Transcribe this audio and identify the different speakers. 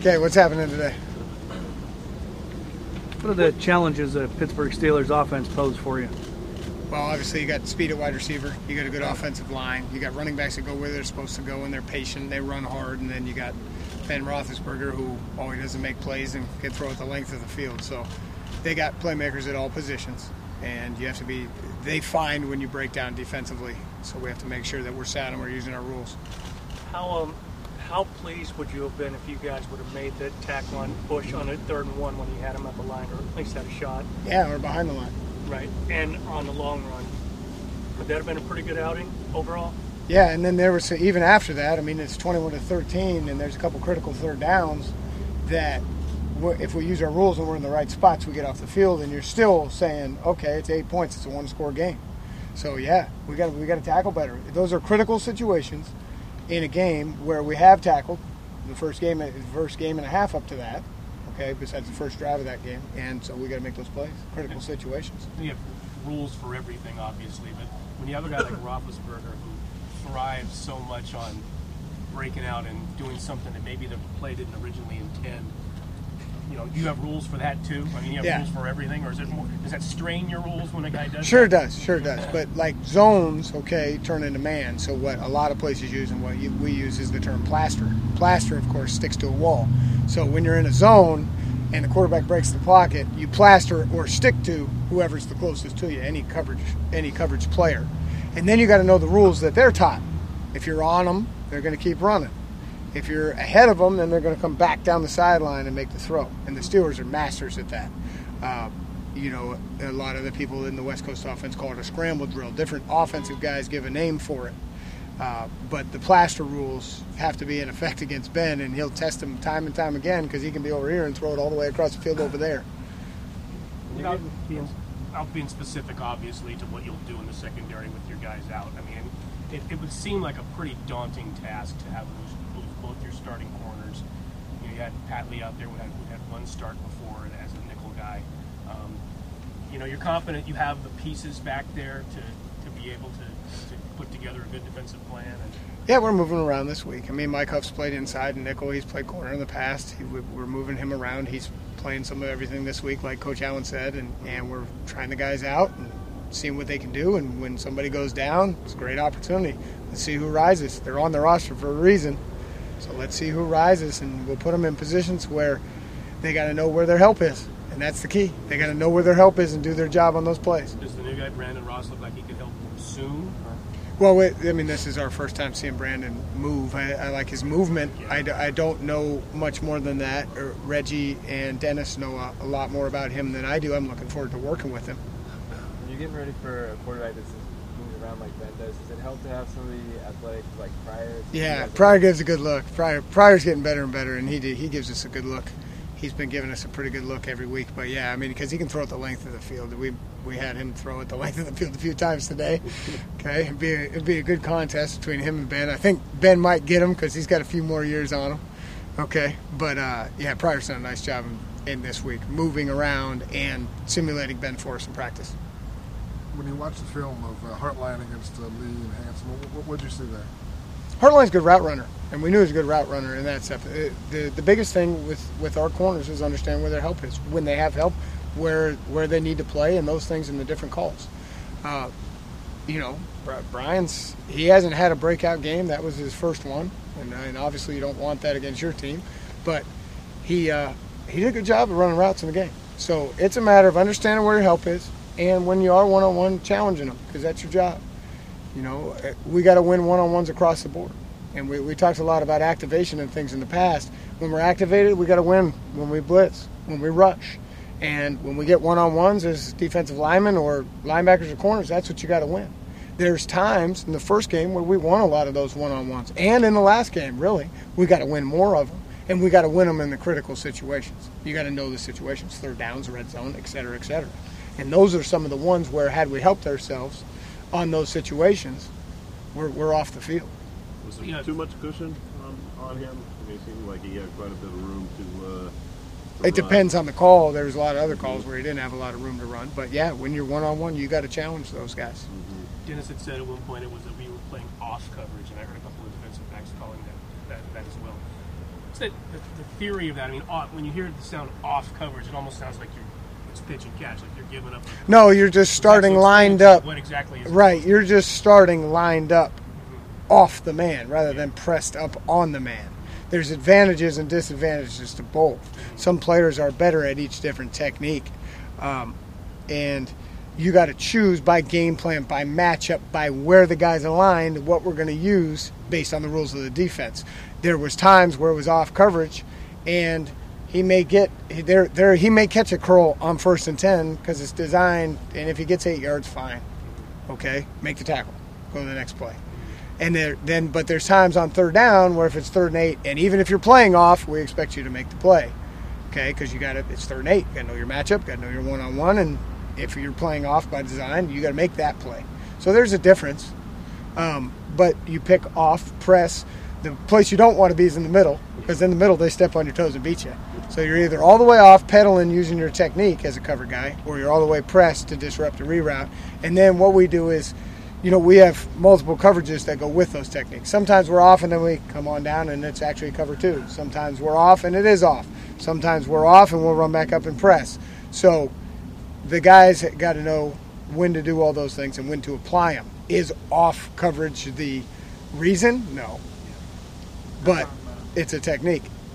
Speaker 1: Okay, what's happening today?
Speaker 2: What are the challenges that Pittsburgh Steelers offense pose for you?
Speaker 1: Well, obviously you got speed at wide receiver. You got a good offensive line. You got running backs that go where they're supposed to go, and they're patient. They run hard, and then you got Ben Roethlisberger, who always doesn't make plays and can throw at the length of the field. So they got playmakers at all positions, and you have to be. They find when you break down defensively. So we have to make sure that we're sound and we're using our rules.
Speaker 3: How pleased would you have been if you guys would have made that tackle on Bush on a 3rd and 1 when he had him at the line, or at least had a shot?
Speaker 1: Yeah, we're behind the line.
Speaker 3: Right, and on the long run, would that have been a pretty good outing overall?
Speaker 1: Yeah, and then there was even after that. I mean, it's 21-13, and there's a couple critical third downs that if we use our rules and we're in the right spots, we get off the field, and you're still saying, okay, it's 8 points, it's a one-score game. So yeah, we got to tackle better. Those are critical situations in a game where we have tackled the first game and a half up to that. Okay, besides the first drive of that game, and so we got to make those plays, critical situations.
Speaker 4: You have rules for everything, obviously, but when you have a guy like Roethlisberger who thrives so much on breaking out and doing something that maybe the play didn't originally intend, do you have rules for that too? I mean, you have rules for everything, or does that strain your rules when a guy does?
Speaker 1: Sure does. But like zones, okay, turn into man. So what a lot of places use and what we use is the term plaster. Plaster, of course, sticks to a wall. So when you're in a zone and the quarterback breaks the pocket, you plaster or stick to whoever's the closest to you, any coverage player. And then you got to know the rules that they're taught. If you're on them, they're going to keep running. If you're ahead of them, then they're going to come back down the sideline and make the throw. And the Steelers are masters at that. A lot of the people in the West Coast offense call it a scramble drill. Different offensive guys give a name for it. But the plaster rules have to be in effect against Ben, and he'll test them time and time again because he can be over here and throw it all the way across the field over there.
Speaker 4: Without being specific, obviously, to what you'll do in the secondary with your guys out, I mean, it would seem like a pretty daunting task to have lose both your starting corners. You had Pat Lee out there who had one start before as a nickel guy. You're confident you have the pieces back there to be able to put together a good defensive plan.
Speaker 1: Yeah, we're moving around this week. I mean, Mike Huff's played inside and nickel. He's played corner in the past. We're moving him around. He's playing some of everything this week, like Coach Allen said, and we're trying the guys out and seeing what they can do. And when somebody goes down, it's a great opportunity. Let's see who rises. They're on the roster for a reason. So let's see who rises, and we'll put them in positions where they got to know where their help is. And that's the key. They got to know where their help is and do their job on those plays.
Speaker 4: Does the new guy, Brandon Ross, look like he could help soon?
Speaker 1: Well, this is our first time seeing Brandon move. I like his movement. I don't know much more than that. Reggie and Dennis know a lot more about him than I do. I'm looking forward to working with him.
Speaker 5: When you're getting ready for a quarterback that's moving around like Ben does it help to have somebody athletic like Pryor?
Speaker 1: Yeah, Pryor gives a good look. Pryor's getting better and better, and he gives us a good look. He's been giving us a pretty good look every week. But, yeah, I mean, because he can throw at the length of the field. We had him throw at the length of the field a few times today. Okay, it'd be a good contest between him and Ben. I think Ben might get him because he's got a few more years on him. Okay, but, Pryor's done a nice job in this week, moving around and simulating Ben for us in practice.
Speaker 6: When you watch the film of Hartline against Lee and Hanson, what did you see there?
Speaker 1: Hartline's a good route runner, and we knew he was a good route runner in that stuff. The biggest thing with our corners is understand where their help is. When they have help, where they need to play, and those things in the different calls. Brian's, he hasn't had a breakout game. That was his first one, and obviously you don't want that against your team. But he did a good job of running routes in the game. So it's a matter of understanding where your help is, and when you are one-on-one, challenging them, because that's your job. We got to win one-on-ones across the board. And we talked a lot about activation and things in the past. When we're activated, we got to win when we blitz, when we rush. And when we get one-on-ones as defensive linemen or linebackers or corners, that's what you got to win. There's times in the first game where we won a lot of those one-on-ones. And in the last game, really, we got to win more of them. And we got to win them in the critical situations. You got to know the situations, third downs, red zone, et cetera, et cetera. And those are some of the ones where, had we helped ourselves on those situations, we're off the field.
Speaker 7: Was there too much cushion on him? I mean, it seemed like he had quite a bit of room to
Speaker 1: It depends on the call. There's a lot of other calls where he didn't have a lot of room to run. But, yeah, when you're one-on-one, you got to challenge those guys.
Speaker 4: Mm-hmm. Dennis had said at one point it was that we were playing off coverage, and I heard a couple of defensive backs calling that as well. what's the theory of that? I mean, when you hear the sound off coverage, it almost sounds like it's pitch and catch, like you're giving up.
Speaker 1: No, you're just starting lined up.
Speaker 4: What exactly is
Speaker 1: Right, you're just starting lined up off the man rather than pressed up on the man. There's advantages and disadvantages to both. Some players are better at each different technique. And you got to choose by game plan, by matchup, by where the guys aligned, what we're going to use based on the rules of the defense. There was times where it was off coverage, and he may catch a curl on 1st and 10 because it's designed, and if he gets 8 yards, fine. Okay, make the tackle, go to the next play. And but there's times on 3rd down where if it's 3rd and 8, and even if you're playing off, we expect you to make the play. Okay, because it's 3rd and 8. You got to know your matchup, got to know your one-on-one, and if you're playing off by design, you got to make that play. So there's a difference. But you pick off, press. The place you don't want to be is in the middle, because in the middle they step on your toes and beat you. So you're either all the way off, pedaling, using your technique as a cover guy, or you're all the way pressed to disrupt a reroute. And then what we do is, we have multiple coverages that go with those techniques. Sometimes we're off and then we come on down and it's actually cover 2. Sometimes we're off and it is off. Sometimes we're off and we'll run back up and press. So the guys got to know when to do all those things and when to apply them. Is off coverage the reason? No. But it's a technique.